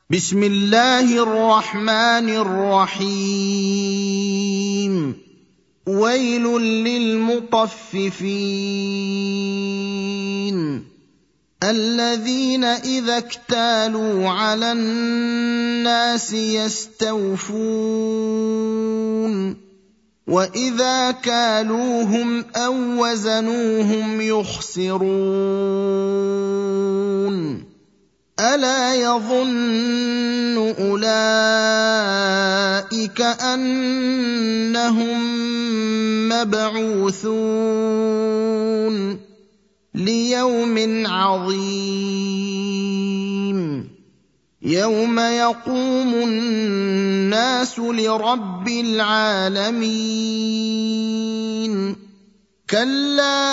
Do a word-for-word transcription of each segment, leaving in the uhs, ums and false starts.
بسم الله الرحمن الرحيم ويل للمطففين الذين إذا اكتالوا على الناس يستوفون وإذا كالوهم أو وزنوهم يخسرون ألا يظن أولئك أنهم مبعوثون ليوم عظيم يوم يقوم الناس لرب العالمين كلا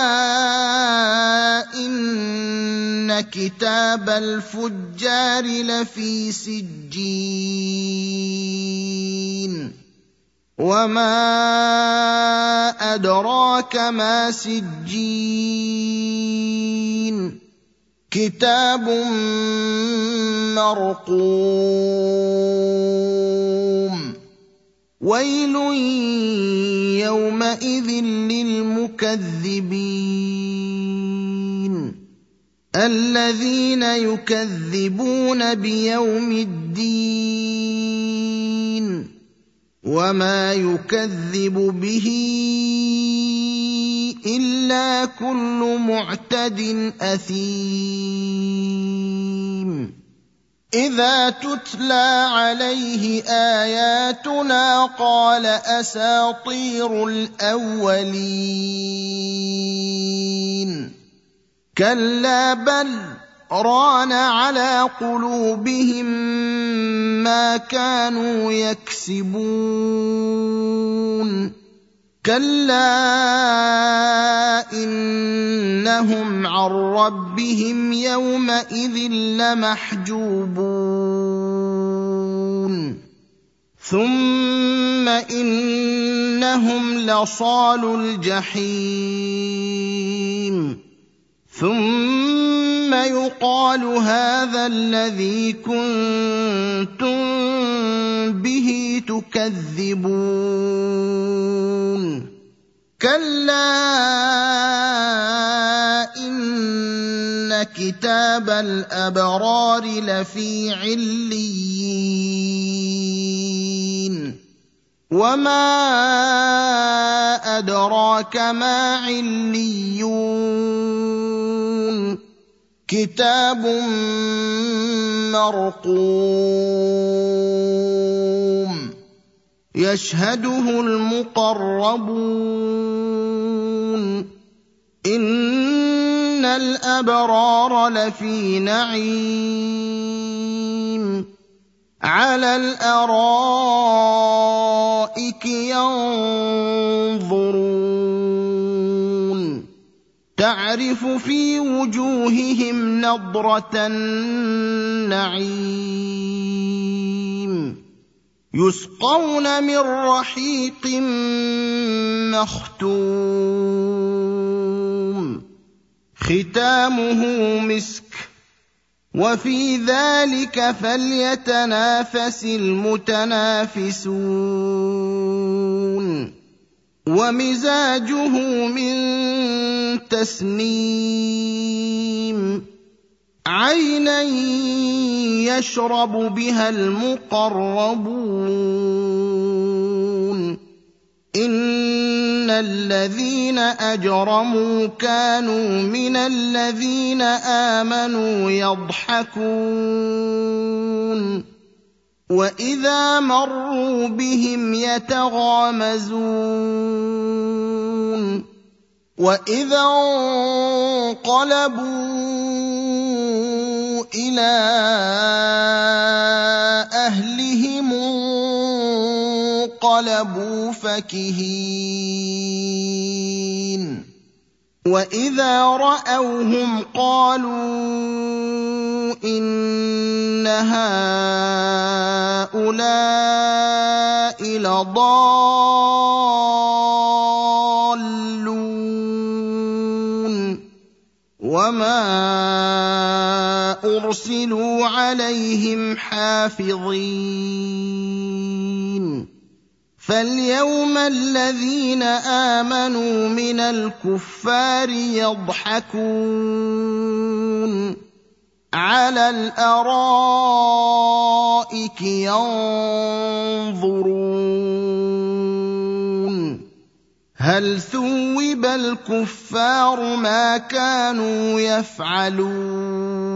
إن كتاب الفجار لفي سجين وما أدراك ما سجين كتاب مرقوم ويل يومئذ للمكذبين الذين يكذبون بيوم الدين وما يكذب به إلا كل معتد أثيم إذا تتلى عليه آياتنا قال أساطير الأولين كلا بل ران على قلوبهم ما كانوا يكسبون كلا إنهم عن ربهم يومئذ لمحجوبون ثم إنهم لصالو الجحيم ثم يقال هذا الذي كنتم به تكذبون كلا إن كتاب الأبرار لفي عليين وما أدراك ما عليون كتاب مرقوم يشهده المقربون إن الأبرار لفي نعيم على الأرائك ينظرون تعرف في وجوههم نضرة النعيم يسقون من رحيق مختوم ختامه مسك وفي ذلك فليتنافس المتنافسون ومزاجه من تسنيم عينا يشرب بها المقربون إن الذين أجرموا كانوا من الذين آمنوا يضحكون وإذا مروا بهم يتغامزون وإذا انقلبوا إلى أهلهم انقلبوا فكهين وإذا رأوهم قالوا إن هؤلاء لضالون وما ترسلوا عليهم حافظين فاليوم الذين آمنوا من الكفار يضحكون على الأرائك ينظرون هل ثوب الكفار ما كانوا يفعلون